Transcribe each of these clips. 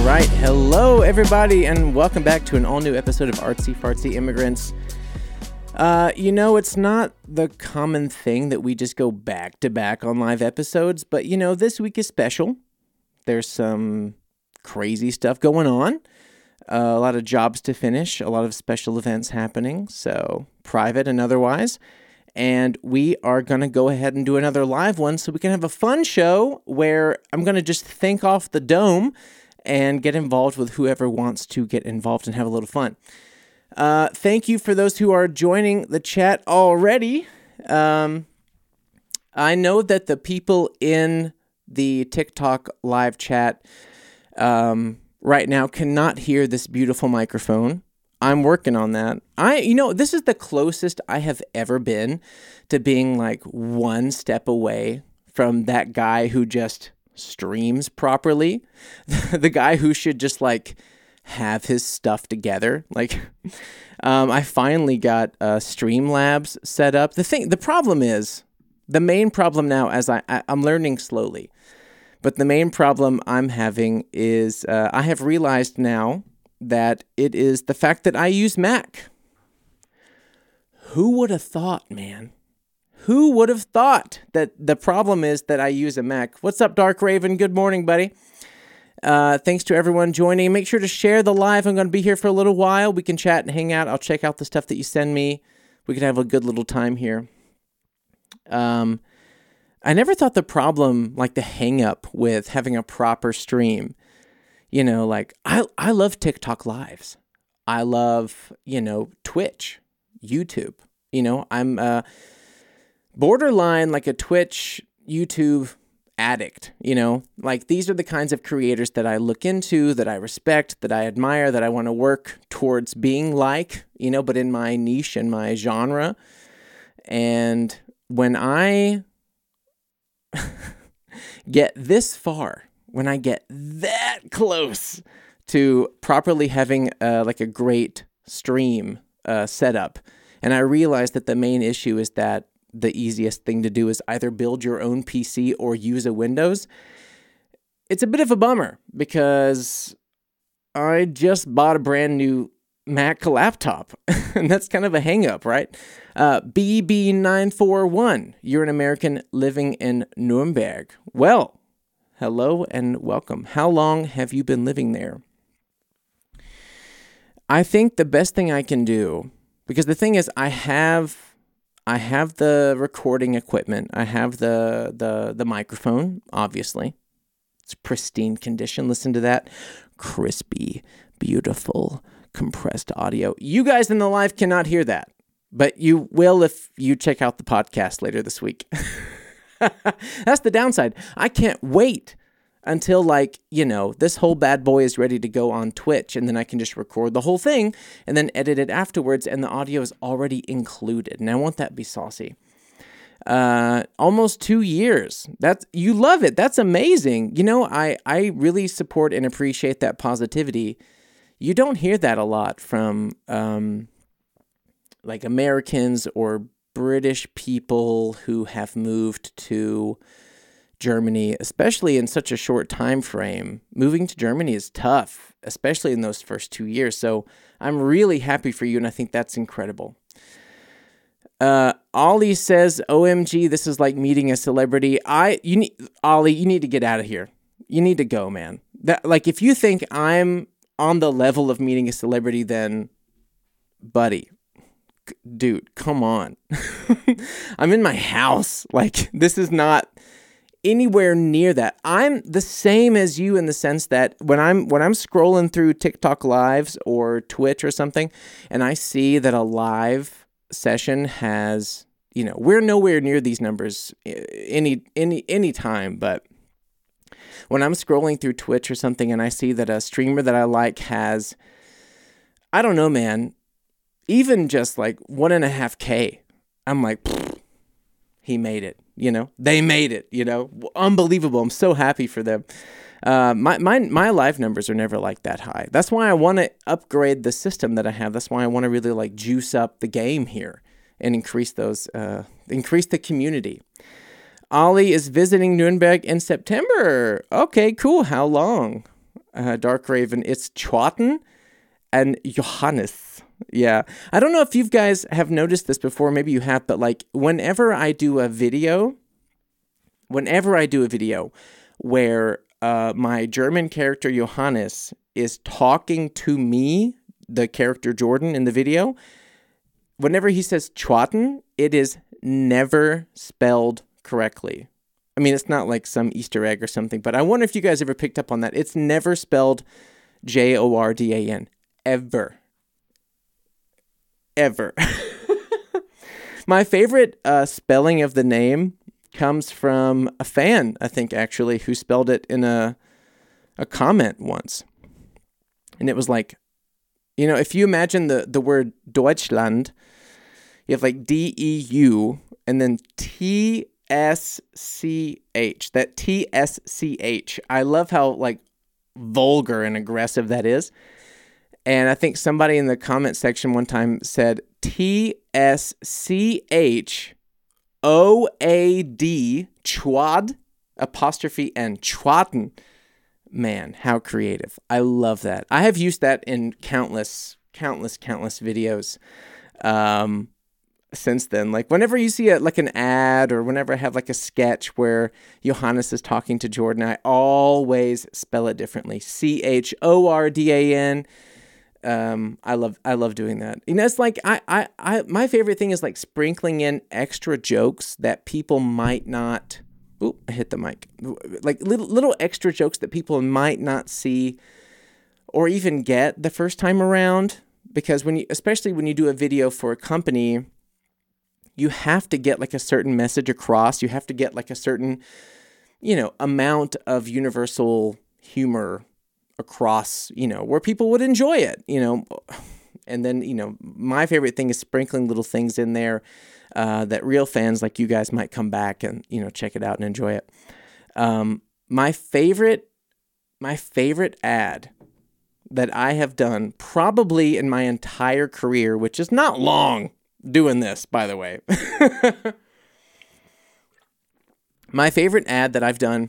right. Hello, everybody, and welcome back to an all-new episode of Artsy Fartsy Immigrants. It's not the common thing that we just go back-to-back on live episodes, but, this week is special. There's some crazy stuff going on, a lot of jobs to finish, a lot of special events happening, so private and otherwise. And we are going to go ahead and do another live one so we can have a fun show where I'm going to just think off the dome and get involved with whoever wants to get involved and have a little fun. Thank you for those who are joining the chat already. I know that the people in the TikTok live chat right now cannot hear this beautiful microphone. I'm working on that. This is the closest I have ever been to being like one step away from that guy who just streams properly. The guy who should just like have his stuff together. I finally got Streamlabs set up. The problem is, the main problem now, as I'm learning slowly, but the main problem I'm having is I have realized now that it is the fact that I use Mac. Who would have thought, man? Who would have thought that the problem is that I use a Mac? What's up, Dark Raven? Good morning, buddy. Thanks to everyone joining. Make sure to share the live. I'm going to be here for a little while. We can chat and hang out. I'll check out the stuff that you send me. We can have a good little time here. I never thought the problem, like the hang up with having a proper stream, I love TikTok lives. I love, Twitch, YouTube. I'm borderline like a Twitch, YouTube addict, these are the kinds of creators that I look into, that I respect, that I admire, that I want to work towards being like, but in my niche and my genre. And when I get this far, when I get that close to properly having a great stream set up, and I realize that the main issue is that the easiest thing to do is either build your own PC or use a Windows. It's a bit of a bummer because I just bought a brand new Mac laptop, and that's kind of a hang up, right? BB941, you're an American living in Nuremberg. Well, hello and welcome. How long have you been living there? I think the best thing I can do, because the thing is, I have the recording equipment. I have the microphone, obviously. It's pristine condition. Listen to that crispy, beautiful, compressed audio. You guys in the live cannot hear that, but you will if you check out the podcast later this week. That's the downside. I can't wait until this whole bad boy is ready to go on Twitch, and then I can just record the whole thing and then edit it afterwards, and the audio is already included. And I want that to be saucy. Almost 2 years. You love it. That's amazing. I really support and appreciate that positivity. You don't hear that a lot from Americans or British people who have moved to Germany, especially in such a short time frame. Moving to Germany is tough, especially in those first 2 years. So I'm really happy for you, and I think that's incredible. Ollie says, "OMG, this is like meeting a celebrity." Ollie, you need to get out of here. You need to go, man. If you think I'm on the level of meeting a celebrity, then, buddy, dude, come on. I'm in my house. This is not anywhere near that. I'm the same as you in the sense that when I'm scrolling through TikTok lives or Twitch or something, and I see that a live session has, we're nowhere near these numbers any time, but when I'm scrolling through Twitch or something and I see that a streamer that I like has, I don't know, man, even just 1.5K, I'm like, he made it. They made it, unbelievable. I'm so happy for them. My live numbers are never that high. That's why I want to upgrade the system that I have. That's why I want to really juice up the game here and increase the community. Ollie is visiting Nuremberg in September. Okay, cool. How long? Dark Raven. It's Chwaten and Johannes. Yeah. I don't know if you guys have noticed this before. Maybe you have, but like whenever I do a video where my German character Johannes is talking to me, the character Jordan in the video, whenever he says Chwaten, it is never spelled correctly. I mean, it's not like some Easter egg or something, but I wonder if you guys ever picked up on that. It's never spelled Jordan. Ever. My favorite spelling of the name comes from a fan, I think, actually, who spelled it in a comment once. And it was like, you know, if you imagine the word Deutschland, you have like DEU and then TSCH. That TSCH. I love how like vulgar and aggressive that is. And I think somebody in the comment section one time said TSCH OAD Chwad apostrophe N Chwaten. Man, how creative. I love that. I have used that in countless videos since then. Like whenever you see like an ad or whenever I have like a sketch where Johannes is talking to Jordan, I always spell it differently. CHORDAN. I love doing that. You know, it's like I my favorite thing is like sprinkling in extra jokes that people might not. Oop, I hit the mic. Like little extra jokes that people might not see or even get the first time around. Because especially when you do a video for a company, you have to get like a certain message across. You have to get like a certain, amount of universal humor across, where people would enjoy it, And then, my favorite thing is sprinkling little things in there that real fans like you guys might come back and, check it out and enjoy it. My favorite ad that I have done probably in my entire career, which is not long doing this, by the way. My favorite ad that I've done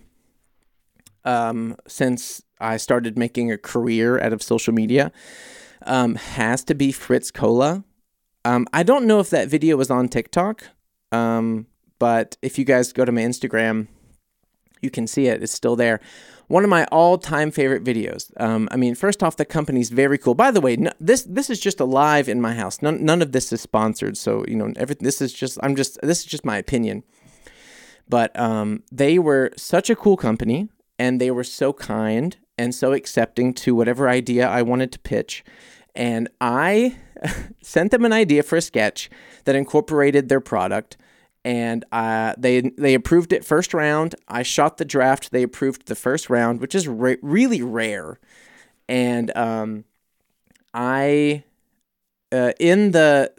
since I started making a career out of social media has to be Fritz Cola. I don't know if that video was on TikTok, but if you guys go to my Instagram, you can see it. It's still there. One of my all-time favorite videos. First off, the company's very cool. By the way, this is just a live in my house. None of this is sponsored, so this is just my opinion. But they were such a cool company, and they were so kind and so accepting to whatever idea I wanted to pitch. And I sent them an idea for a sketch that incorporated their product, and they approved it first round. I shot the draft. They approved the first round, which is really rare. And in the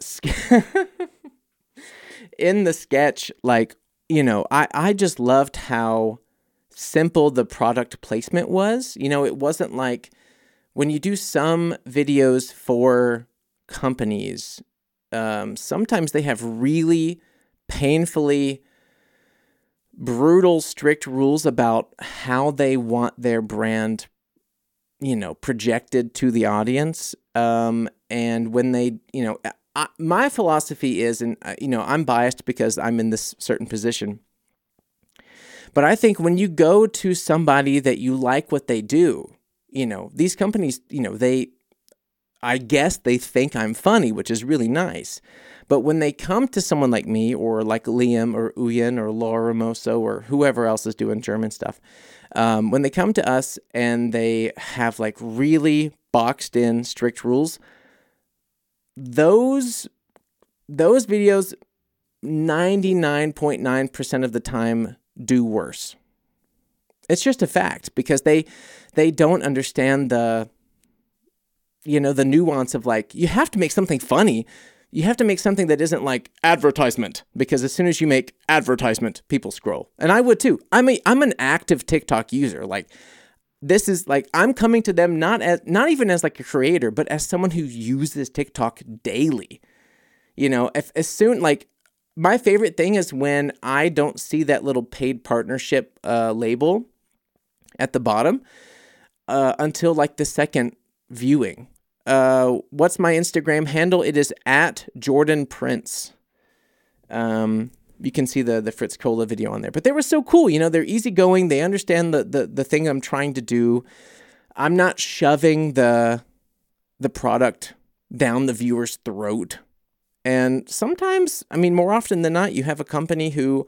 sketch, like, I just loved how simple the product placement was. It wasn't like when you do some videos for companies, sometimes they have really painfully brutal, strict rules about how they want their brand, projected to the audience. And when they, my philosophy is, and, I'm biased because I'm in this certain position, but I think when you go to somebody that you like what they do, these companies, I guess they think I'm funny, which is really nice. But when they come to someone like me or like Liam or Uyen or Laura Ramoso or whoever else is doing German stuff, when they come to us and they have like really boxed in strict rules, those videos 99.9% of the time do worse. It's just a fact because they don't understand the nuance of like, you have to make something funny. You have to make something that isn't like advertisement, because as soon as you make advertisement, people scroll. And I would too. I'm an active TikTok user. Like, this is like, I'm coming to them not even as like a creator, but as someone who uses TikTok daily. My favorite thing is when I don't see that little paid partnership label at the bottom. until like the second viewing. What's my Instagram handle? It is at Jordan Prince. You can see the Fritz Cola video on there. But they were so cool. They're easygoing. They understand the thing I'm trying to do. I'm not shoving the product down the viewer's throat. And sometimes, more often than not, you have a company who,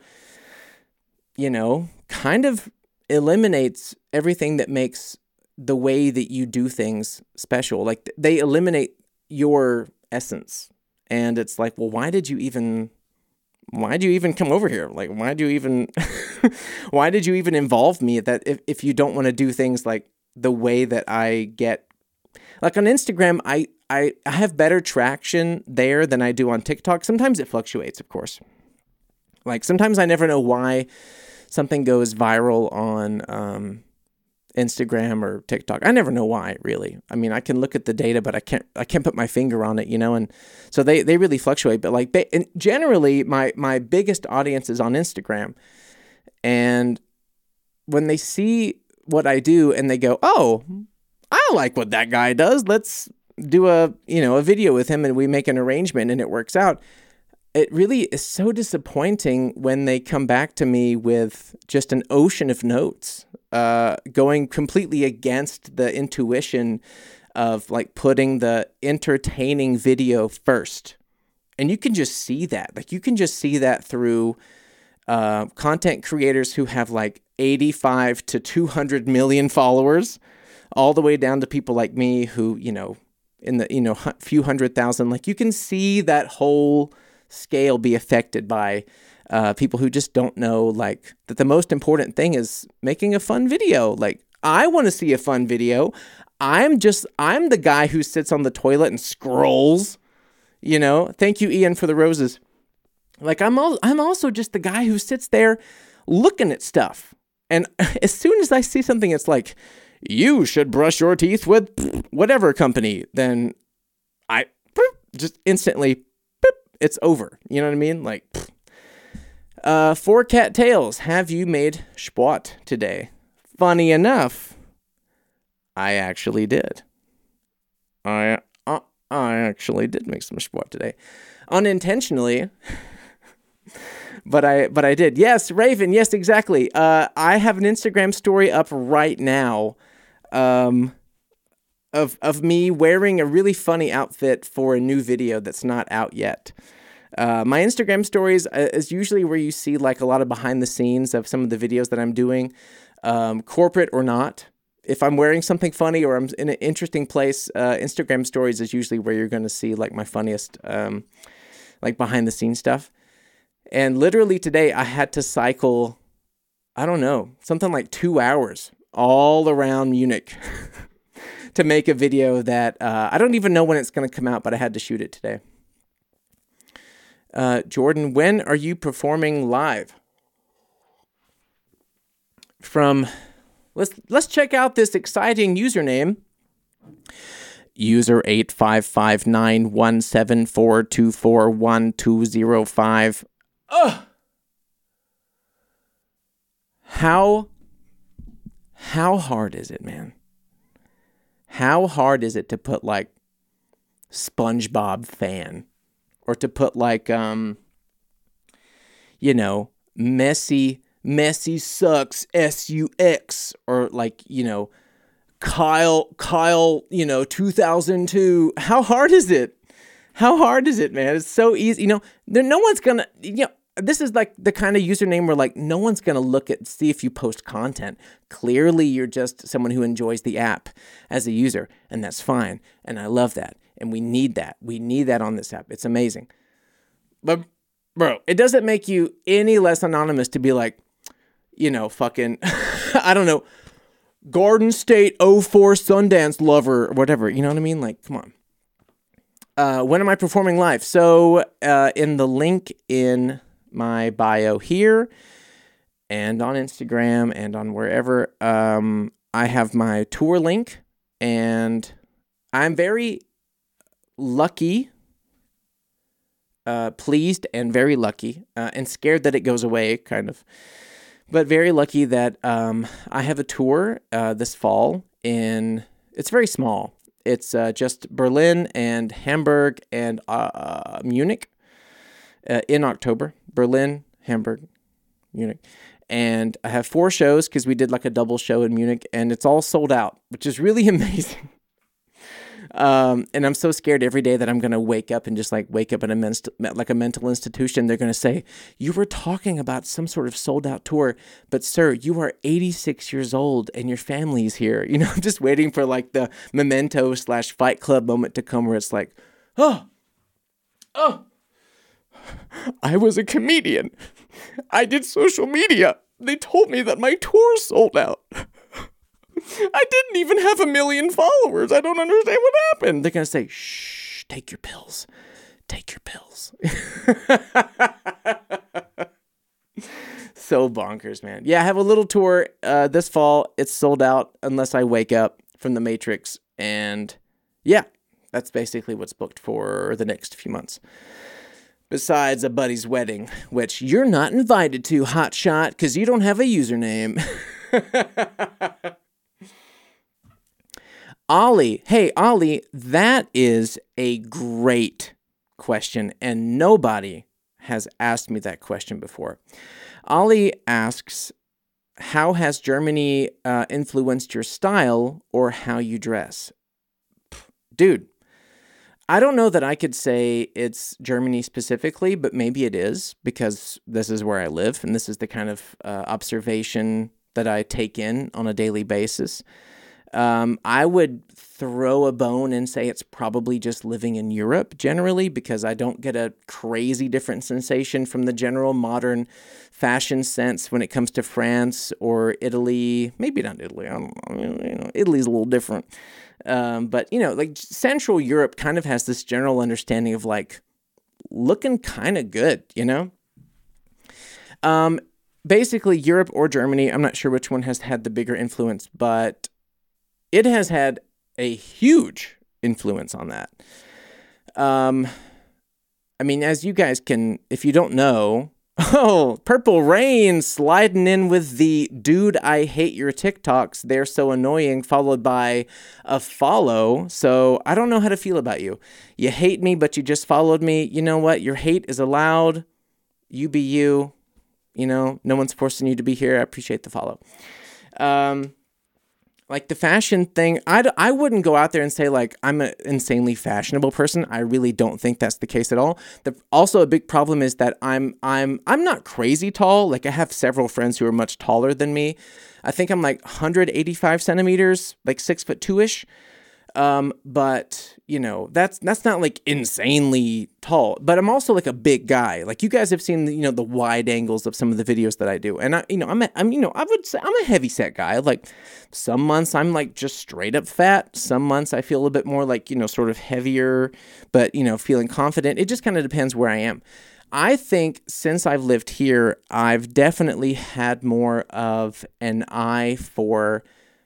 kind of eliminates everything that makes the way that you do things special. Like they eliminate your essence. And it's like, well, why did you even come over here? Like, why did you even involve me that if you don't want to do things like the way that I get? Like on Instagram, I have better traction there than I do on TikTok. Sometimes it fluctuates, of course. Like sometimes I never know why something goes viral on Instagram or TikTok. I never know why, really. I can look at the data, but I can't put my finger on it, and so they really fluctuate. But like and generally, my biggest audience is on Instagram, and when they see what I do and they go, "Oh, I like what that guy does. Let's do a video with him," and we make an arrangement and it works out. It really is so disappointing when they come back to me with just an ocean of notes, going completely against the intuition of like putting the entertaining video first. And you can just see that. Like you can just see that through content creators who have like 85 to 200 million followers, all the way down to people like me who, in the, few 100,000. Like you can see that whole scale be affected by people who just don't know like that the most important thing is making a fun video. Like I want to see a fun video. I'm the guy who sits on the toilet and scrolls, Thank you, Ian, for the roses. Like I'm also just the guy who sits there looking at stuff. And as soon as I see something, it's like, you should brush your teeth with whatever company, then I just instantly, it's over. You know what I mean? Like, 4 cat tails. Have you made schwat today? Funny enough, I actually did. I actually did make some schwat today, unintentionally. But I did. Yes, Raven. Yes, exactly. I have an Instagram story up right now, of me wearing a really funny outfit for a new video that's not out yet. My Instagram stories is usually where you see like a lot of behind the scenes of some of the videos that I'm doing, corporate or not. If I'm wearing something funny or I'm in an interesting place, Instagram stories is usually where you're going to see like my funniest, like behind the scenes stuff. And literally today I had to cycle, I don't know, something like 2 hours all around Munich to make a video that I don't even know when it's going to come out, but I had to shoot it today. Jordan, when are you performing live? Let's check out this exciting username. User 8559174241205. Ugh. How hard is it, man? How hard is it to put like SpongeBob fan, or to put like Messi sucks SUX, or like Kyle 2002. How hard is it? How hard is it, man? It's so easy. No one's gonna this is like the kind of username where like no one's going to see if you post content. Clearly, you're just someone who enjoys the app as a user, and that's fine. And I love that. And we need that. We need that on this app. It's amazing. But, bro, it doesn't make you any less anonymous to be like, fucking, I don't know, Garden State 04 Sundance lover or whatever. You know what I mean? Like, come on. When am I performing live? So, in the link in my bio here and on Instagram and on wherever, I have my tour link, and I'm very lucky, pleased and very lucky, and scared that it goes away, kind of, but very lucky that I have a tour this fall it's very small. It's just Berlin and Hamburg and Munich in October. Berlin, Hamburg, Munich. And I have 4 shows because we did like a double show in Munich, and it's all sold out, which is really amazing. And I'm so scared every day that I'm going to wake up and just like wake up in a mental institution. They're going to say, you were talking about some sort of sold out tour, but sir, you are 86 years old and your family's here. You know, I'm just waiting for like the Memento / Fight Club moment to come where it's like, oh, I was a comedian. I did social media. They told me that my tour sold out. I didn't even have 1 million followers. I don't understand what happened. They're going to say, shh, take your pills. Take your pills. So bonkers, man. Yeah, I have a little tour this fall. It's sold out unless I wake up from the Matrix. And yeah, that's basically what's booked for the next few months. Besides a buddy's wedding, which you're not invited to, hotshot, because you don't have a username. Ollie, hey, Ollie, that is a great question, and nobody has asked me that question before. Ollie asks, how has Germany influenced your style or how you dress? Dude, I don't know that I could say it's Germany specifically, but maybe it is because this is where I live, and this is the kind of observation that I take in on a daily basis. I would throw a bone and say it's probably just living in Europe generally because I don't get a crazy different sensation from the general modern fashion sense when it comes to France or Italy. Maybe not Italy. I don't know. You know, Italy's a little different. But, you know, like Central Europe kind of has this general understanding of like looking kind of good, you know? Basically Europe or Germany, I'm not sure which one has had the bigger influence, but it has had a huge influence on that. I mean, as you guys can, if you don't know, Purple Rain sliding in with the dude, I hate your TikToks. They're so annoying, followed by a follow. So I don't know how to feel about you. You hate me, but you just followed me. You know what? Your hate is allowed. You be you. You know, no one's forcing you to be here. I appreciate the follow. Like the fashion thing, I wouldn't go out there and say like I'm an insanely fashionable person. I really don't think that's the case at all. Also a big problem is that I'm not crazy tall. Like I have several friends who are much taller than me. I think I'm like 185 centimeters, like 6'2" But you know, that's not like insanely tall, but I'm also like a big guy. Like you guys have seen, you know, the wide angles of some of the videos that I do. And I would say I'm a heavy set guy. Like some months I'm like just straight up fat. Some months I feel a bit more like, you know, sort of heavier, but you know, feeling confident. It just kind of depends where I am. I think since I've lived here, I've definitely had more of an eye for,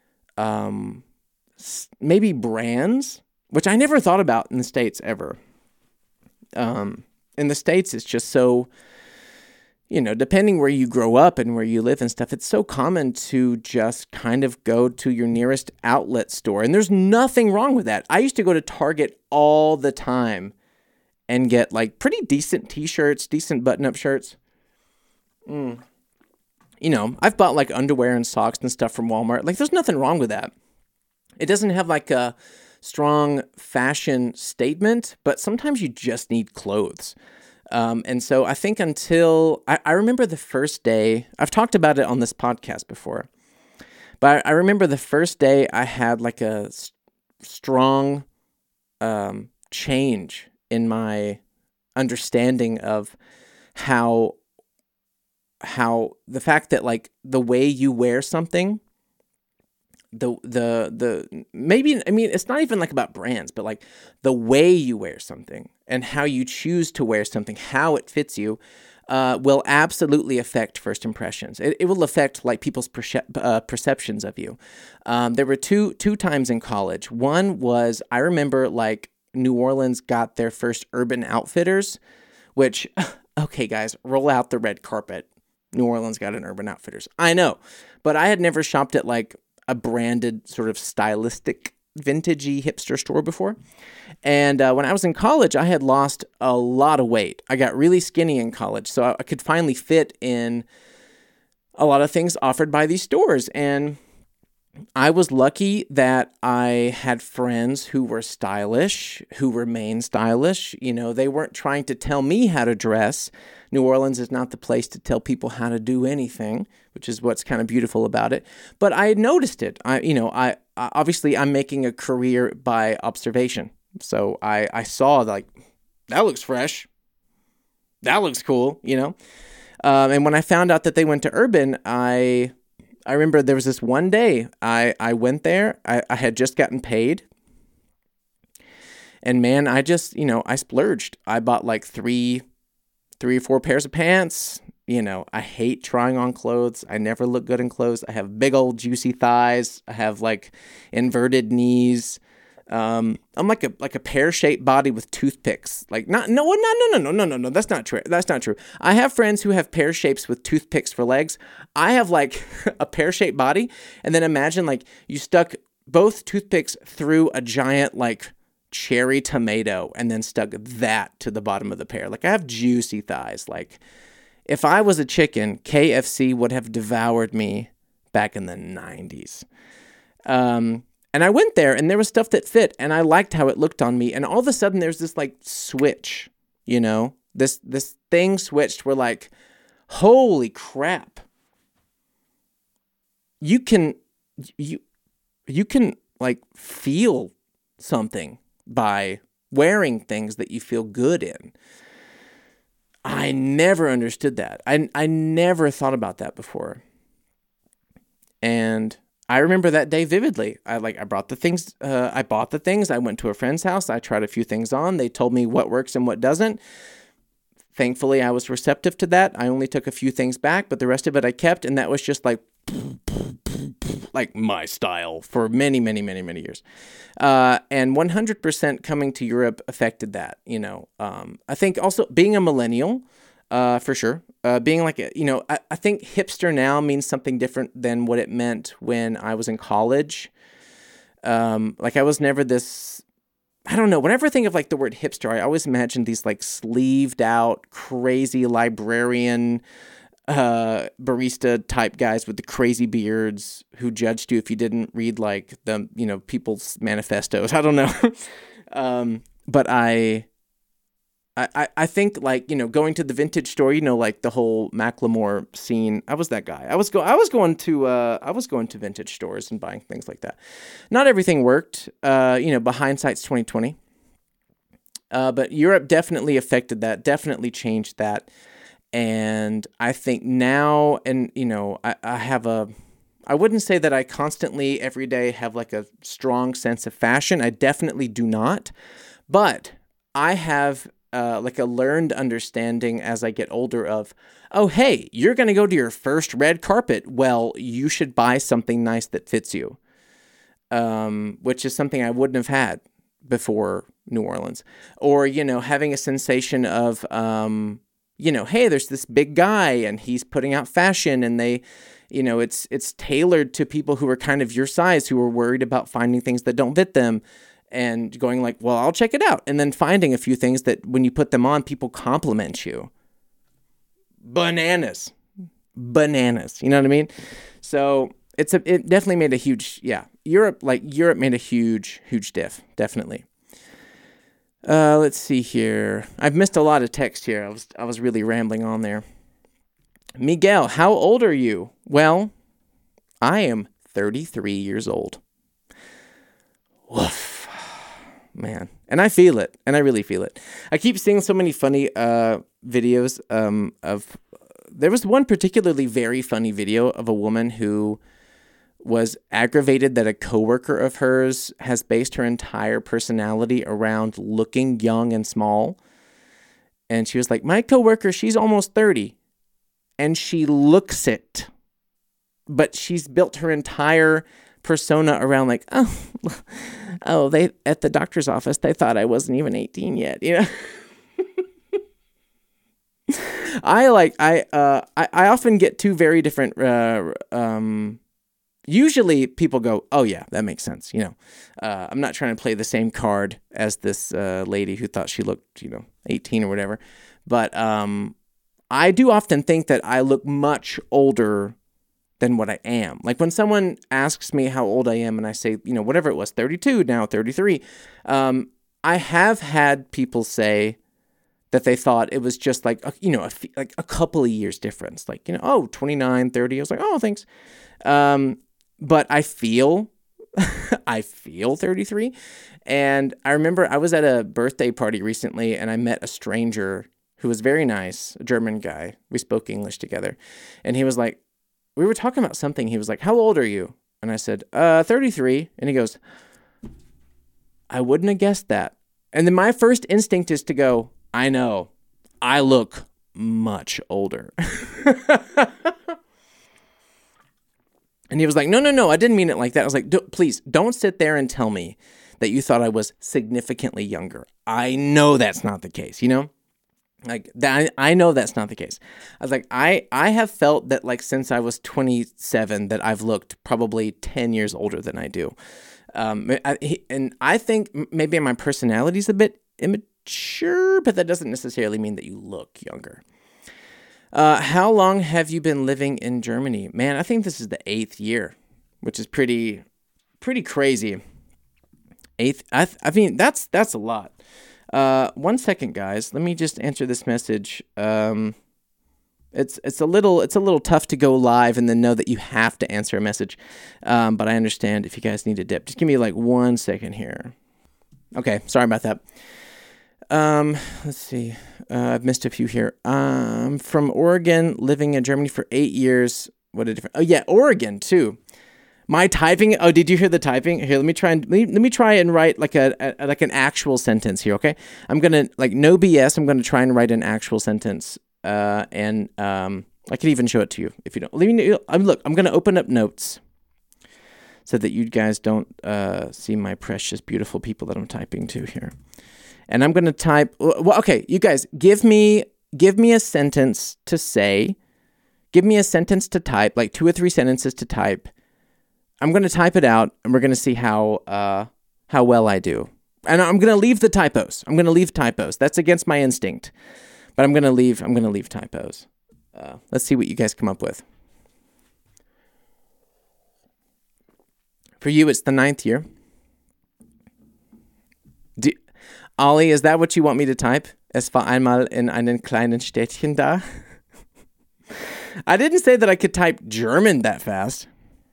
maybe brands, which I never thought about in the States ever. In the States, it's just so, you know, depending where you grow up and where you live and stuff, it's so common to just kind of go to your nearest outlet store. And there's nothing wrong with that. I used to go to Target all the time and get like pretty decent t-shirts, decent button-up shirts. You know, I've bought like underwear and socks and stuff from Walmart. Like there's nothing wrong with that. It doesn't have like a strong fashion statement, but sometimes you just need clothes. And so I think until I remember the first day, I've talked about it on this podcast before, but I remember the first day I had like a strong change in my understanding of how the fact that like the way you wear something, maybe, I mean, it's not even like about brands, but like the way you wear something and how you choose to wear something, how it fits you, will absolutely affect first impressions. It will affect like people's perceptions of you. There were two times in college. One was, I remember like New Orleans got their first Urban Outfitters, which, okay guys, roll out the red carpet. New Orleans got an Urban Outfitters. I know, but I had never shopped at like a branded sort of stylistic vintagey hipster store before. And when I was in college, I had lost a lot of weight. I got really skinny in college, so I could finally fit in a lot of things offered by these stores. And I was lucky that I had friends who were stylish, who remain stylish. You know, they weren't trying to tell me how to dress. New Orleans is not the place to tell people how to do anything, which is what's kind of beautiful about it. But I had noticed it. I obviously I'm making a career by observation. So I saw like, that looks fresh. That looks cool, you know? And when I found out that they went to Urban, I remember there was this one day I went there. I had just gotten paid. And man, I just, I splurged. I bought like three or four pairs of pants. You know, I hate trying on clothes. I never look good in clothes. I have big old juicy thighs. I have like inverted knees. I'm like a pear-shaped body with toothpicks. Like no. That's not true. That's not true. I have friends who have pear shapes with toothpicks for legs. I have like a pear-shaped body, and then imagine like you stuck both toothpicks through a giant like cherry tomato and then stuck that to the bottom of the pear. Like I have juicy thighs. Like if I was a chicken, KFC would have devoured me back in the 90s. And I went there and there was stuff that fit and I liked how it looked on me. And all of a sudden there's this like switch, this thing switched where like, holy crap. You can like feel something by wearing things that you feel good in. I never understood that. I never thought about that before. And I remember that day vividly. I brought the things, I bought the things, I went to a friend's house, I tried a few things on, they told me what works and what doesn't. Thankfully, I was receptive to that. I only took a few things back, but the rest of it I kept, and that was just like my style for many, many, many, many years. And 100% coming to Europe affected that, I think also being a millennial, for sure. Being like, I think hipster now means something different than what it meant when I was in college. I was never this, I don't know. Whenever I think of like the word hipster, I always imagine these like sleeved out, crazy librarian, barista type guys with the crazy beards who judged you if you didn't read like the, people's manifestos. I don't know. But I think like, going to the vintage store, like the whole Macklemore scene, I was that guy. I was going to vintage stores and buying things like that. Not everything worked, but hindsight's 2020. But Europe definitely affected that, definitely changed that. And I think now, and, I wouldn't say that I constantly every day have like a strong sense of fashion. I definitely do not, but I have like a learned understanding as I get older of, oh, hey, you're going to go to your first red carpet. Well, you should buy something nice that fits you, which is something I wouldn't have had before New Orleans. Or, having a sensation of, hey, there's this big guy and he's putting out fashion and they, it's tailored to people who are kind of your size, who are worried about finding things that don't fit them. And going like, well, I'll check it out. And then finding a few things that when you put them on, people compliment you. Bananas. You know what I mean? So it definitely made a huge, Europe made a huge diff. Definitely. Let's see here. I've missed a lot of text here. I was really rambling on there. Miguel, how old are you? Well, I am 33 years old. Woof. Man, and I feel it, and I really feel it. I keep seeing so many funny videos of. There was one particularly very funny video of a woman who was aggravated that a coworker of hers has based her entire personality around looking young and small. And she was like, my coworker, she's almost 30, and she looks it, but she's built her entire persona around like, they at the doctor's office, they thought I wasn't even 18 yet, I often get two very different usually people go, oh yeah, that makes sense. I'm not trying to play the same card as this lady who thought she looked, 18 or whatever. But I do often think that I look much older than what I am. Like when someone asks me how old I am and I say, whatever it was, 32, now 33, I have had people say that they thought it was just like, like a couple of years difference. Like, 29, 30. I was like, oh, thanks. But I feel 33. And I remember I was at a birthday party recently and I met a stranger who was very nice, a German guy. We spoke English together. And he was like, we were talking about something. He was like, how old are you? And I said, 33. And he goes, I wouldn't have guessed that. And then my first instinct is to go, I know, I look much older. And he was like, no, I didn't mean it like that. I was like, please don't sit there and tell me that you thought I was significantly younger. I know that's not the case, Like that, I know that's not the case. I was like, I have felt that like since I was 27 that I've looked probably 10 years older than I do. And I think maybe my personality's a bit immature, but that doesn't necessarily mean that you look younger. How long have you been living in Germany? Man, I think this is the 8th year, which is pretty crazy. 8th, I mean, that's a lot. 1 second, guys. Let me just answer this message. It's a little tough to go live and then know that you have to answer a message. But I understand if you guys need a dip. Just give me like 1 second here. Okay, sorry about that. Let's see. I've missed a few here. From Oregon, living in Germany for 8 years. What a different. Oh yeah, Oregon too. My typing. Oh, did you hear the typing? Here, let me try and write like an actual sentence here. Okay, I'm gonna no BS. I'm gonna try and write an actual sentence. And I could even show it to you if you don't. Look, I'm gonna open up notes so that you guys don't see my precious, beautiful people that I'm typing to here. And I'm gonna type. Well, okay, you guys, give me a sentence to say. Give me a sentence to type, like 2 or 3 sentences to type. I'm gonna type it out, and we're gonna see how well I do. And I'm gonna leave the typos. That's against my instinct, but I'm gonna leave typos. Let's see what you guys come up with. For you, it's the 9th year. Ollie, is that what you want me to type? Es war einmal in einem kleinen Städtchen da. I didn't say that I could type German that fast.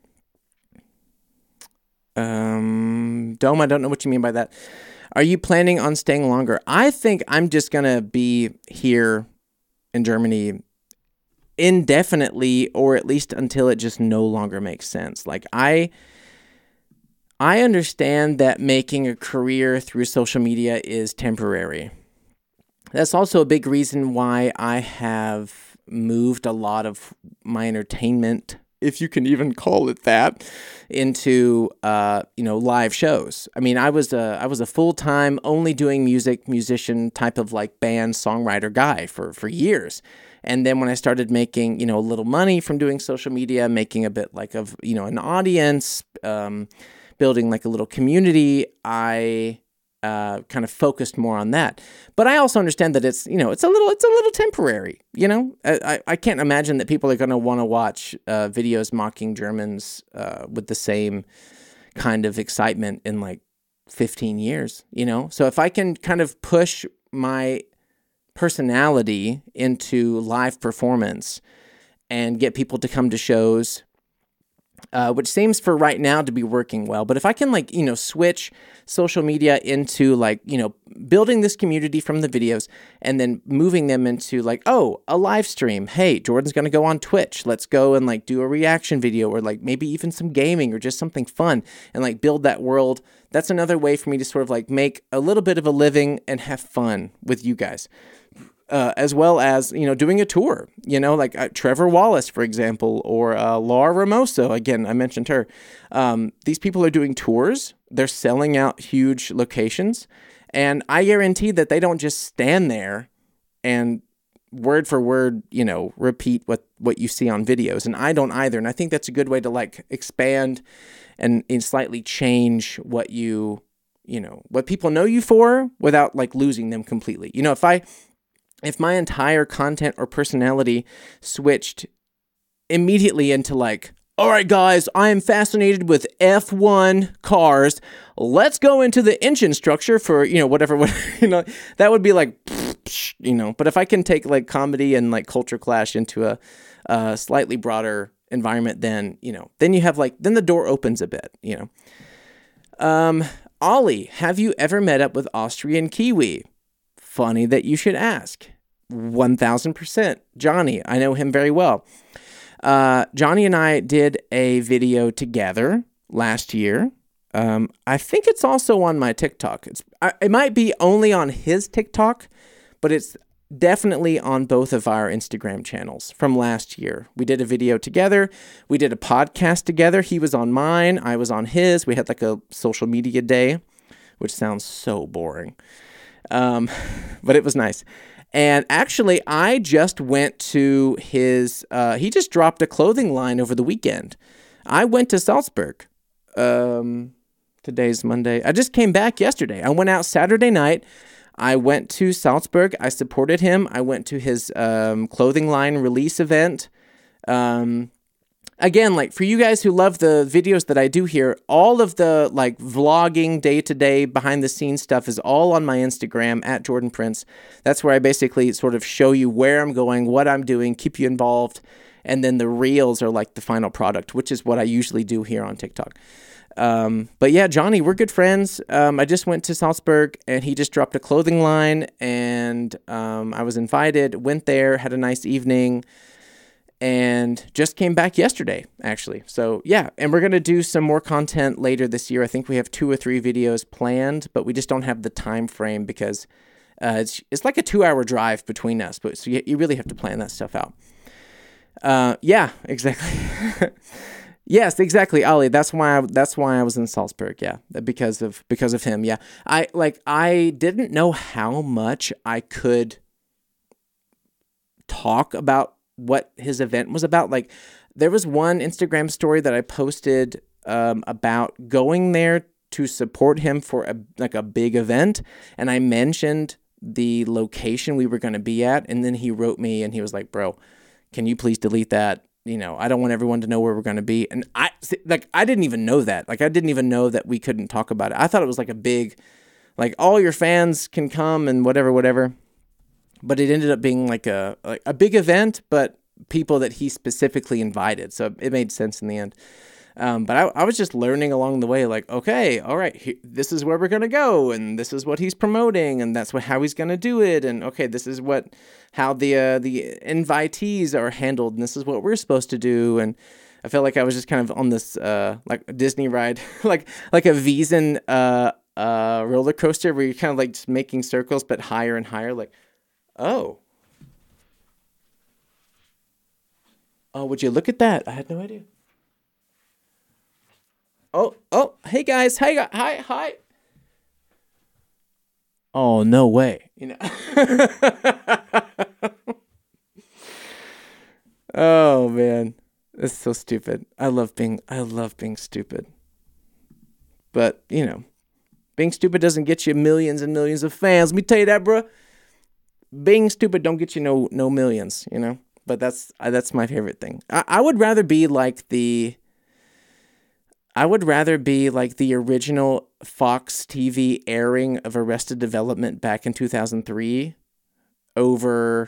Dome, I don't know what you mean by that. Are you planning on staying longer? I think I'm just going to be here in Germany indefinitely, or at least until it just no longer makes sense. Like I understand that making a career through social media is temporary. That's also a big reason why I have moved a lot of my entertainment, if you can even call it that, into live shows. I mean, I was a full-time only doing musician type of like band songwriter guy for years. And then when I started making, a little money from doing social media, making a bit like of, an audience, building like a little community, I kind of focused more on that. But I also understand that it's a little temporary. I can't imagine that people are going to want to watch videos mocking Germans with the same kind of excitement in like 15 years. So if I can kind of push my personality into live performance and get people to come to shows, which seems for right now to be working well. But if I can switch social media into building this community from the videos and then moving them into a live stream. Hey, Jordan's going to go on Twitch. Let's go and do a reaction video, or maybe even some gaming or just something fun, and build that world. That's another way for me to sort of make a little bit of a living and have fun with you guys. As well as, doing a tour, Trevor Wallace, for example, or Laura Ramoso. Again, I mentioned her. These people are doing tours. They're selling out huge locations. And I guarantee that they don't just stand there and word for word, repeat what you see on videos. And I don't either. And I think that's a good way to like expand and slightly change what what people know you for without like losing them completely. If my entire content or personality switched immediately into like, all right, guys, I am fascinated with F1 cars. Let's go into the engine structure for, whatever, that would be like, but if I can take like comedy and like culture clash into a slightly broader environment, then you have like, then the door opens a bit, Ollie, have you ever met up with Austrian Kiwi? Funny that you should ask. 1000%. Johnny, I know him very well. Johnny and I did a video together last year. I think it's also on my TikTok. It might be only on his TikTok, but it's definitely on both of our Instagram channels from last year. We did a video together. We did a podcast together. He was on mine. I was on his. We had like a social media day, which sounds so boring. But it was nice. And actually, I just went to his, he just dropped a clothing line over the weekend. I went to Salzburg. Today's Monday. I just came back yesterday. I went out Saturday night. I went to Salzburg. I supported him. I went to his clothing line release event. Again, like for you guys who love the videos that I do here, all of the like vlogging day-to-day behind the scenes stuff is all on my Instagram at Jordan Prince. That's where I basically sort of show you where I'm going, what I'm doing, keep you involved. And then the reels are like the final product, which is what I usually do here on TikTok. But yeah, Johnny, we're good friends. I just went to Salzburg and he just dropped a clothing line and I was invited, went there, had a nice evening. And just came back yesterday, actually. So yeah, and we're going to do some more content later this year. I think we have 2 or 3 videos planned, but we just don't have the time frame because it's like a 2-hour drive between us. But so you really have to plan that stuff out. Yeah, exactly. Yes, exactly, Ali. That's why I was in Salzburg. Yeah, because of him. Yeah, I didn't know how much I could talk about what his event was about. Like there was one Instagram story that I posted about going there to support him for a big event, and I mentioned the location we were going to be at, and then he wrote me and he was like, "Bro, can you please delete that? I don't want everyone to know where we're going to be." And I didn't even know that. Like I didn't even know that we couldn't talk about it. I thought it was like a big, like all your fans can come and whatever. But it ended up being like a big event, but people that he specifically invited. So it made sense in the end. But I was just learning along the way, like, okay, all right, this is where we're going to go. And this is what he's promoting. And that's how he's going to do it. And okay, this is how the invitees are handled. And this is what we're supposed to do. And I felt like I was just kind of on this like a Disney ride, like a Wiesn roller coaster where you're kind of like just making circles, but higher and higher. Like, oh, would you look at that? I had no idea. Oh, hey guys, hi. Oh, no way. Oh man, it's so stupid. I love being stupid. But, being stupid doesn't get you millions and millions of fans. Let me tell you that, bro. Being stupid don't get you no millions, But that's my favorite thing. I would rather be like the original Fox TV airing of Arrested Development back in 2003 over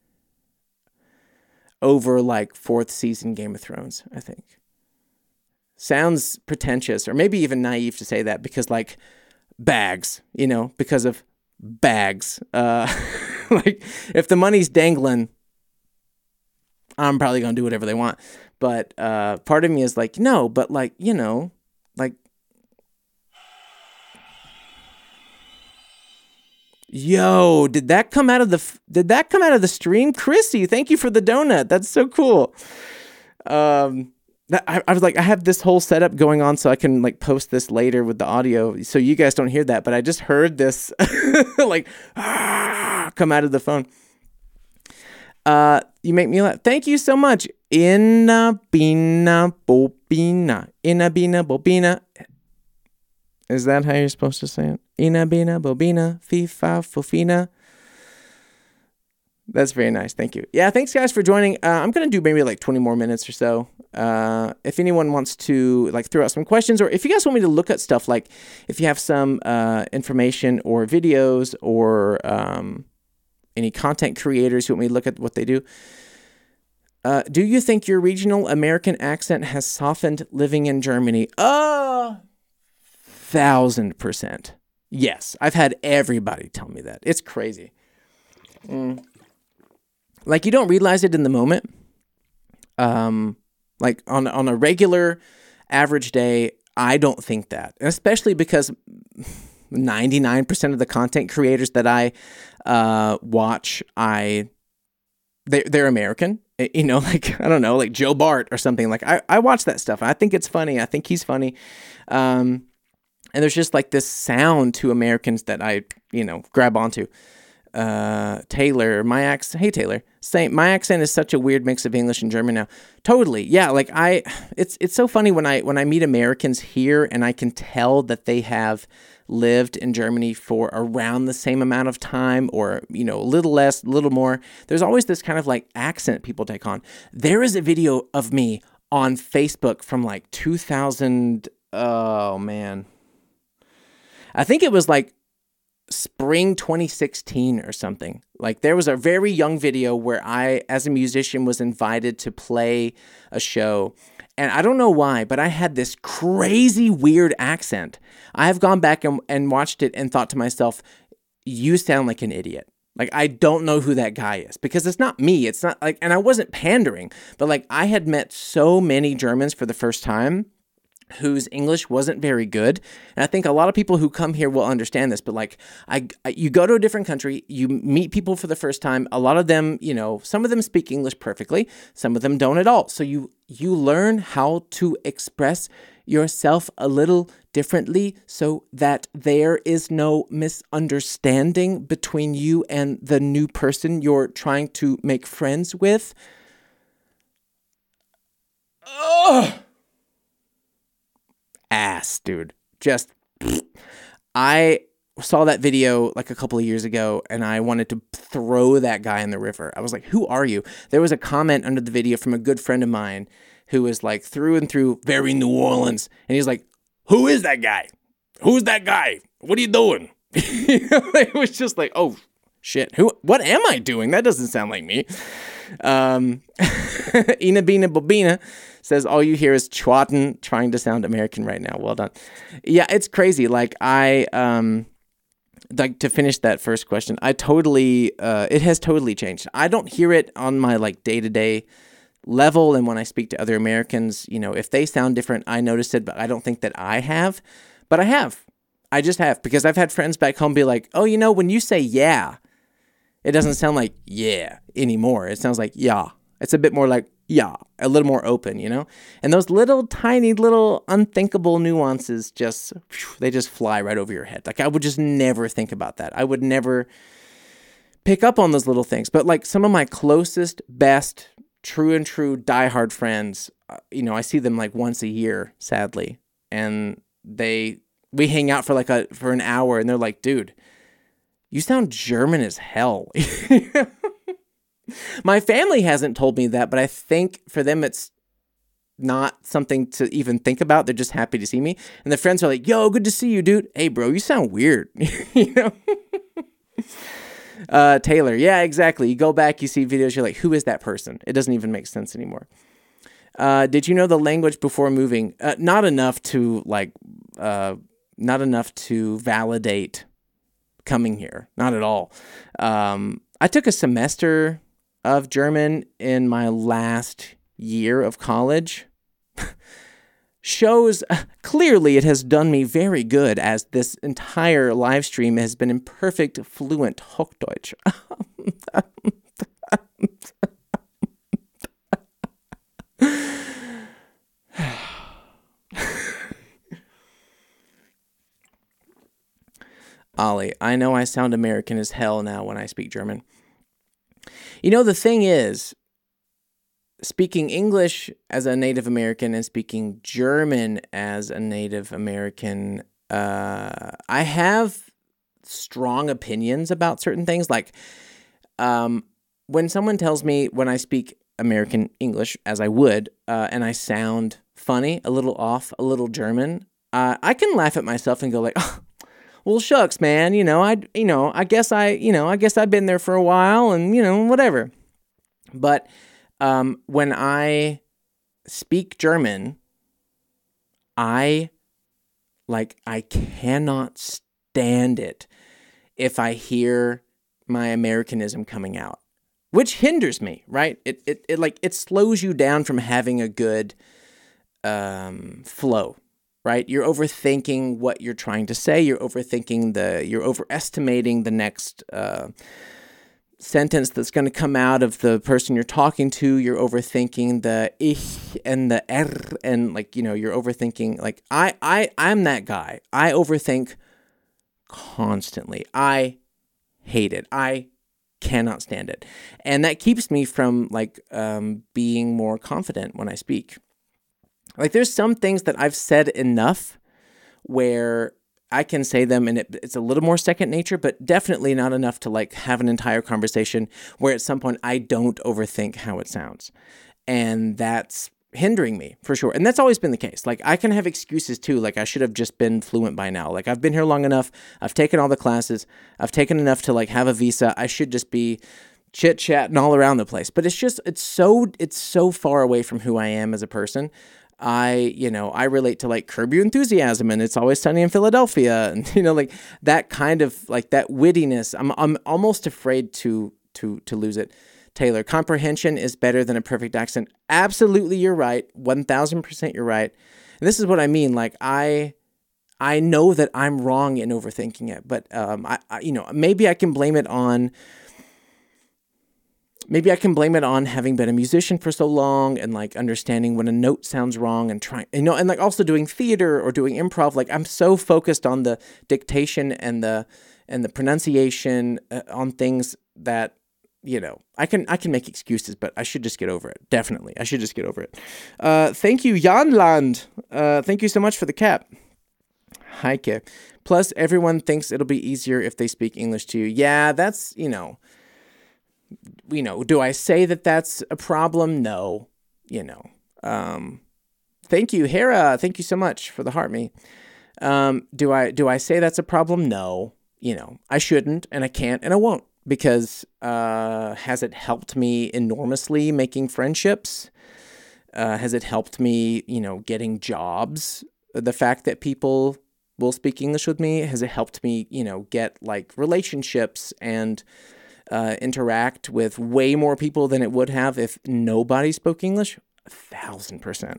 like 4th season Game of Thrones, I think. Sounds pretentious or maybe even naive to say that because like bags, because of bags. Like if the money's dangling, I'm probably going to do whatever they want. But part of me is like, no, but like, like, yo, did that come out of the stream? Chrissy, thank you for the donut. That's so cool. I was like, I have this whole setup going on so I can like post this later with the audio so you guys don't hear that. But I just heard this like come out of the phone. You make me laugh. Thank you so much. Inabina bobina. Inabina bobina. Is that how you're supposed to say it? Inabina bobina. Fifa fofina. That's very nice. Thank you. Yeah, thanks guys for joining. I'm going to do maybe like 20 more minutes or so. If anyone wants to like throw out some questions, or if you guys want me to look at stuff, like if you have some information or videos or any content creators who want me to look at what they do. Do you think your regional American accent has softened living in Germany? 1,000%. Yes, I've had everybody tell me that. It's crazy. Like, you don't realize it in the moment. Like on a regular average day, I don't think that, especially because 99% of the content creators that I watch, they're American. You know, like, I don't know, like Joe Bart or something. Like, I watch that stuff. I think it's funny. I think he's funny. And there's just like this sound to Americans that I, grab onto. Taylor, hey Taylor, my accent is such a weird mix of English and German now. Totally. Yeah. Like it's so funny when I meet Americans here and I can tell that they have lived in Germany for around the same amount of time, or, a little less, a little more. There's always this kind of like accent people take on. There is a video of me on Facebook from like 2000. Oh man. I think it was like spring 2016 or something. Like, there was a very young video where I, as a musician, was invited to play a show. And I don't know why, but I had this crazy weird accent. I have gone back and watched it and thought to myself, you sound like an idiot. Like, I don't know who that guy is, because it's not me. It's not like, and I wasn't pandering, but like, I had met so many Germans for the first time whose English wasn't very good. And I think a lot of people who come here will understand this, but like, you go to a different country, you meet people for the first time. A lot of them, some of them speak English perfectly, some of them don't at all. So you learn how to express yourself a little differently so that there is no misunderstanding between you and the new person you're trying to make friends with. Ugh. Ass, dude. Just, I saw that video like a couple of years ago and I wanted to throw that guy in the river. I was like, who are you? There was a comment under the video from a good friend of mine who was like through and through very New Orleans. And he's like, who is that guy? Who's that guy? What are you doing? It was just like, oh shit. What am I doing? That doesn't sound like me. Ina Bina Bobina says all you hear is Chwaten trying to sound American right now. Well done. Yeah, it's crazy. Like, like, to finish that first question, it has totally changed. I don't hear it on my like day-to-day level. And when I speak to other Americans, if they sound different, I notice it, but I don't think that I have, but I have. I just have, because I've had friends back home be like, oh, when you say yeah, it doesn't sound like yeah anymore. It sounds like yeah. It's a bit more like yeah, a little more open, And those little tiny little unthinkable nuances they just fly right over your head. Like, I would just never think about that. I would never pick up on those little things. But like, some of my closest, best, true diehard friends, I see them like once a year, sadly. And we hang out for an hour and they're like, dude, you sound German as hell. My family hasn't told me that, but I think for them it's not something to even think about. They're just happy to see me. And the friends are like, yo, good to see you, dude. Hey, bro, you sound weird. Taylor, yeah, exactly. You go back, you see videos, you're like, who is that person? It doesn't even make sense anymore. Did you know the language before moving? Not enough to validate coming here. Not at all. I took a semester of German in my last year of college. Shows clearly it has done me very good, as this entire live stream has been in perfect fluent Hochdeutsch. Ollie, I know I sound American as hell now when I speak German. The thing is, speaking English as a Native American and speaking German as a Native American, I have strong opinions about certain things. Like, when someone tells me when I speak American English, as I would, and I sound funny, a little off, a little German, I can laugh at myself and go like, oh, well, shucks, man, I guess I've been there for a while and, whatever. But when I speak German, I cannot stand it if I hear my Americanism coming out, which hinders me, right? It slows you down from having a good flow, right? You're overthinking what you're trying to say. You're overestimating the next sentence that's going to come out of the person you're talking to. You're overthinking the ich and the and you're overthinking. Like I'm that guy. I overthink constantly. I hate it. I cannot stand it. And that keeps me from being more confident when I speak. Like there's some things that I've said enough where I can say them and it's a little more second nature, but definitely not enough to have an entire conversation where at some point I don't overthink how it sounds. And that's hindering me for sure. And that's always been the case. Like I can have excuses too. Like I should have just been fluent by now. Like I've been here long enough. I've taken all the classes. I've taken enough to have a visa. I should just be chit-chatting all around the place. But it's so far away from who I am as a person. I relate to Curb Your Enthusiasm and It's Always Sunny in Philadelphia and that kind of that wittiness. I'm almost afraid to lose it. Taylor, comprehension is better than a perfect accent. Absolutely, you're right. 1000% you're right. And this is what I mean. I know that I'm wrong in overthinking it, but maybe I can blame it on. Maybe I can blame it on having been a musician for so long and understanding when a note sounds wrong and trying, and also doing theater or doing improv. I'm so focused on the dictation and the pronunciation on things that, I can make excuses, but I should just get over it. Definitely. I should just get over it. Thank you, Janland. Thank you so much for the cap. Heike. Plus, everyone thinks it'll be easier if they speak English to you. Yeah, that's, do I say that that's a problem? No, thank you, Hera. Thank you so much for the heart me. Do I say that's a problem? No, I shouldn't and I can't and I won't because, has it helped me enormously making friendships? Has it helped me, getting jobs? The fact that people will speak English with me, has it helped me, get relationships and interact with way more people than it would have if nobody spoke English? 1,000%.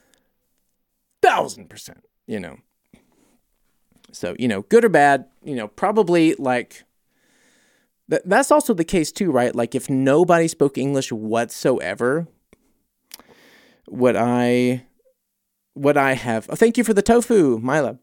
1,000%, So, good or bad, probably that's also the case too, right? If nobody spoke English whatsoever, would I have, thank you for the tofu, Mila.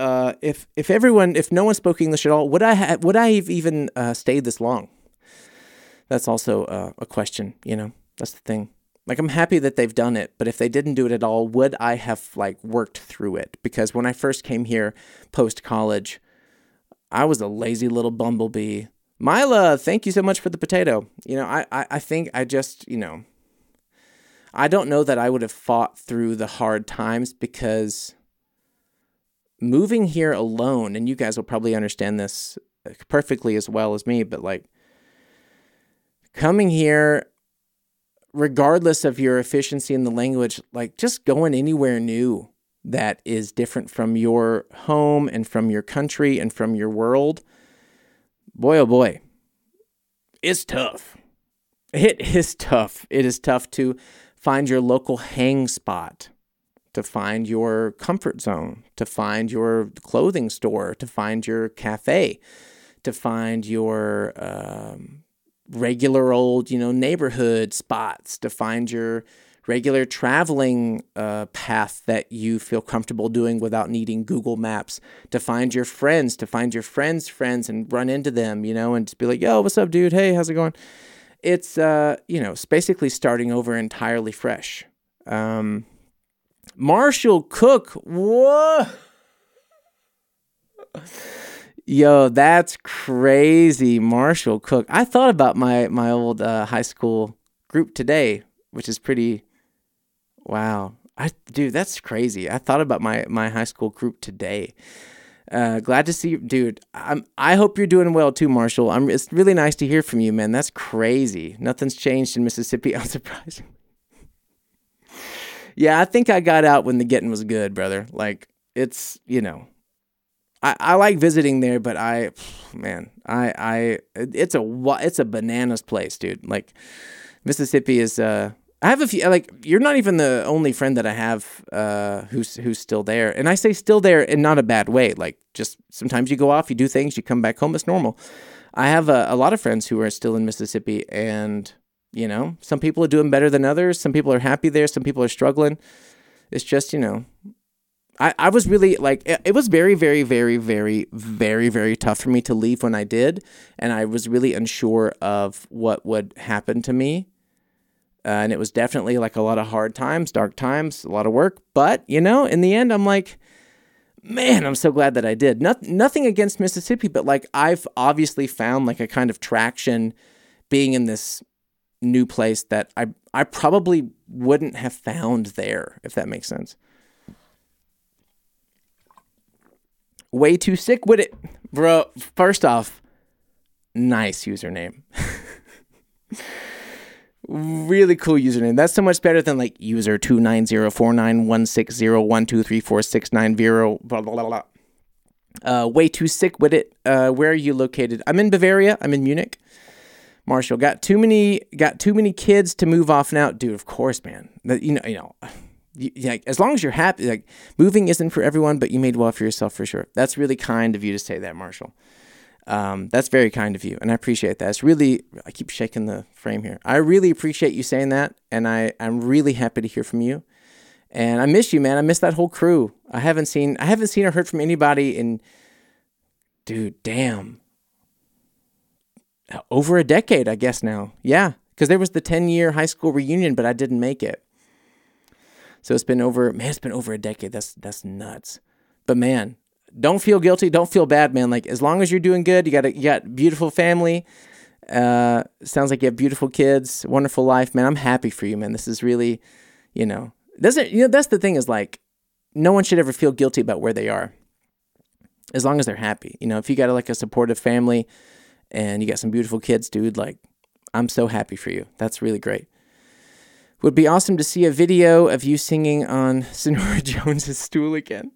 If no one spoke English at all, would I have even stayed this long? That's also a question, that's the thing. I'm happy that they've done it, but if they didn't do it at all, would I have worked through it? Because when I first came here post-college, I was a lazy little bumblebee. Mila, thank you so much for the potato. I think I just, I don't know that I would have fought through the hard times because moving here alone, and you guys will probably understand this perfectly as well as me, but coming here, regardless of your efficiency in the language, just going anywhere new that is different from your home and from your country and from your world, boy, oh boy, it's tough. It is tough. It is tough to find your local hang spot, to find your comfort zone, to find your clothing store, to find your cafe, to find your regular old, neighborhood spots, to find your regular traveling path that you feel comfortable doing without needing Google Maps, to find your friends, friends and run into them, and just be like, yo, what's up, dude? Hey, how's it going? it's it's basically starting over entirely fresh. Marshall Cook, whoa. Yo, that's crazy. Marshall Cook. I thought about my old high school group today, which is pretty, wow. Dude, that's crazy. I thought about my high school group today. Glad to see you, dude. I hope you're doing well too, Marshall. It's really nice to hear from you, man. That's crazy. Nothing's changed in Mississippi. I'm surprised. Yeah, I think I got out when the getting was good, brother. Like, it's, I like visiting there, but it's a bananas place, dude. Like, Mississippi is, I have a few, like, you're not even the only friend that I have, who's still there. And I say still there in not a bad way. Like, just sometimes you go off, you do things, you come back home, it's normal. I have a lot of friends who are still in Mississippi, and, some people are doing better than others. Some people are happy there. Some people are struggling. It's just, I was really, like, it was very, very, very, very, very, very tough for me to leave when I did. And I was really unsure of what would happen to me. And it was definitely like a lot of hard times, dark times, a lot of work. But, in the end, I'm like, man, I'm so glad that I did. Nothing against Mississippi, but like I've obviously found like a kind of traction being in this new place that I probably wouldn't have found there, if that makes sense. Way too sick with it. Bro, first off, nice username. Really cool username. That's so much better than like user 290491601234690 blah blah blah blah. Way too sick with it. Where are you located? I'm in Bavaria. I'm in Munich. Marshall, got too many kids to move off now, dude. Of course, man. Like, as long as you're happy, like, moving isn't for everyone, but you made well for yourself for sure. That's really kind of you to say that, Marshall. That's very kind of you, and I appreciate that. It's really, I keep shaking the frame here. I really appreciate you saying that, and I'm really happy to hear from you. And I miss you, man. I miss that whole crew. I haven't seen or heard from anybody in, dude, damn, over a decade, I guess now. Yeah, because there was the 10-year high school reunion, but I didn't make it. So it's been over a decade. That's nuts. But man, don't feel guilty. Don't feel bad, man. Like, as long as you're doing good, you got beautiful family. Sounds like you have beautiful kids, wonderful life, man. I'm happy for you, man. This is really, that's the thing is, like, no one should ever feel guilty about where they are, as long as they're happy. If you got like a supportive family and you got some beautiful kids, dude, like, I'm so happy for you. That's really great. Would be awesome to see a video of you singing on Sonora Jones's stool again.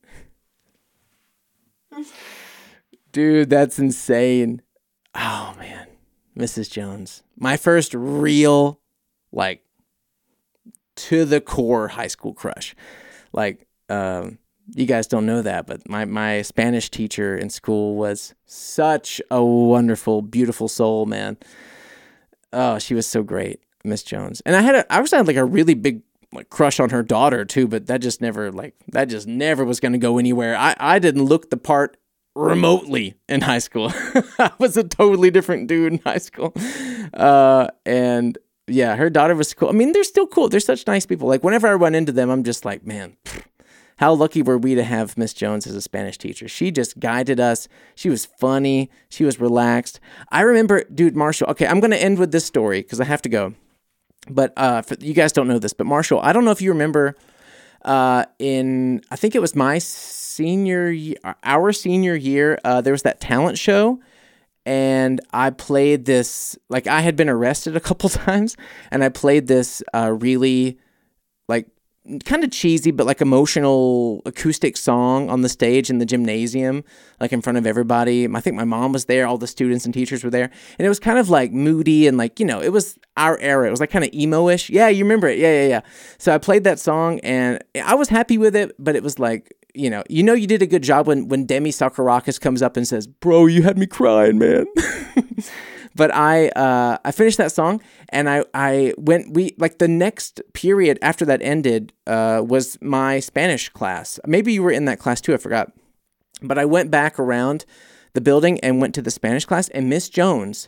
Dude, that's insane. Oh, man. Mrs. Jones. My first real, like, to the core high school crush. Like, you guys don't know that, but my Spanish teacher in school was such a wonderful, beautiful soul, man. Oh, she was so great, Miss Jones. And I had like a really big like crush on her daughter too, but that just never was going to go anywhere. I didn't look the part remotely in high school. I was a totally different dude in high school. And yeah, her daughter was cool. I mean, they're still cool. They're such nice people. Like, whenever I run into them, I'm just like, man, how lucky were we to have Miss Jones as a Spanish teacher? She just guided us. She was funny. She was relaxed. I remember, dude, Marshall, okay, I'm going to end with this story because I have to go. But you guys don't know this, but Marshall, I don't know if you remember I think it was our senior year, there was that talent show, and I played this, like, I had been arrested a couple times, and I played this really, like, kind of cheesy but like emotional acoustic song on the stage in the gymnasium, like in front of everybody. I think my mom was there, all the students and teachers were there, and it was kind of like moody and like, it was our era. It was like kind of emo-ish. Yeah, you remember it. Yeah. So I played that song and I was happy with it, but it was like, you did a good job when Demi Sakarakis comes up and says, "Bro, you had me crying, man." But I finished that song, and the next period after that ended was my Spanish class. Maybe you were in that class too, I forgot. But I went back around the building and went to the Spanish class, and Miss Jones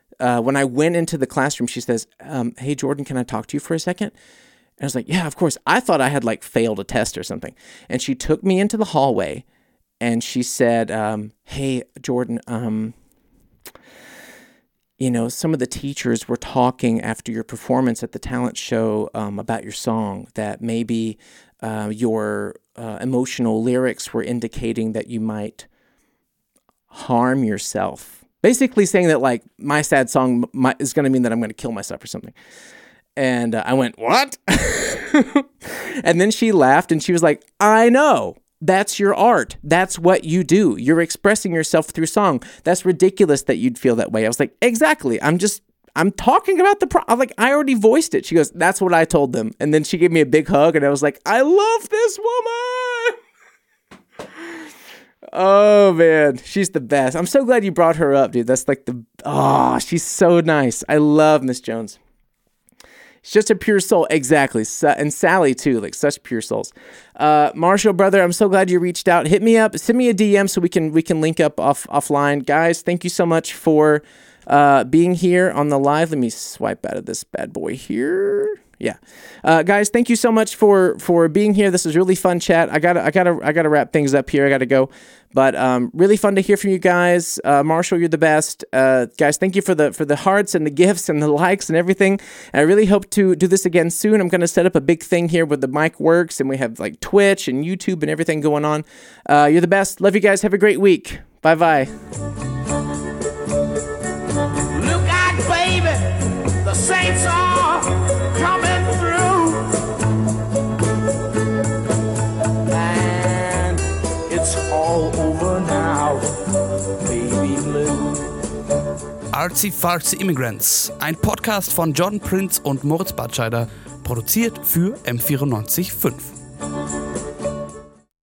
when I went into the classroom, she says, hey, Jordan, can I talk to you for a second? And I was like, yeah, of course. I thought I had like failed a test or something. And she took me into the hallway and she said, hey, Jordan, some of the teachers were talking after your performance at the talent show about your song, that maybe your emotional lyrics were indicating that you might harm yourself. Basically saying that like my sad song is going to mean that I'm going to kill myself or something. And I went, what? And then she laughed and she was like, I know. That's your art. That's what you do. You're expressing yourself through song. That's ridiculous that you'd feel that way. I was like, exactly. I'm talking about I'm like, I already voiced it. She goes, that's what I told them. And then she gave me a big hug and I was like, I love this woman. Oh man, she's the best. I'm so glad you brought her up, dude. That's like she's so nice. I love Miss Jones. She's just a pure soul. Exactly. And Sally too, like such pure souls. Marshall, brother, I'm so glad you reached out. Hit me up, send me a DM so we can link up offline. Guys, thank you so much for being here on the live. Let me swipe out of this bad boy here. Yeah. Guys, thank you so much for being here. This was really fun chat. I gotta wrap things up here. I gotta go. But really fun to hear from you guys. Marshall, you're the best. Guys, thank you for the hearts and the gifts and the likes and everything. And I really hope to do this again soon. I'm gonna set up a big thing here where the mic works and we have like Twitch and YouTube and everything going on. You're the best. Love you guys. Have a great week. Bye-bye. Look out, baby. The saints are coming through, and it's all over now, baby blue. Artsy Fartsy Immigrants, ein Podcast von Jordan Prince und Moritz Batscheider, produziert für M94.5.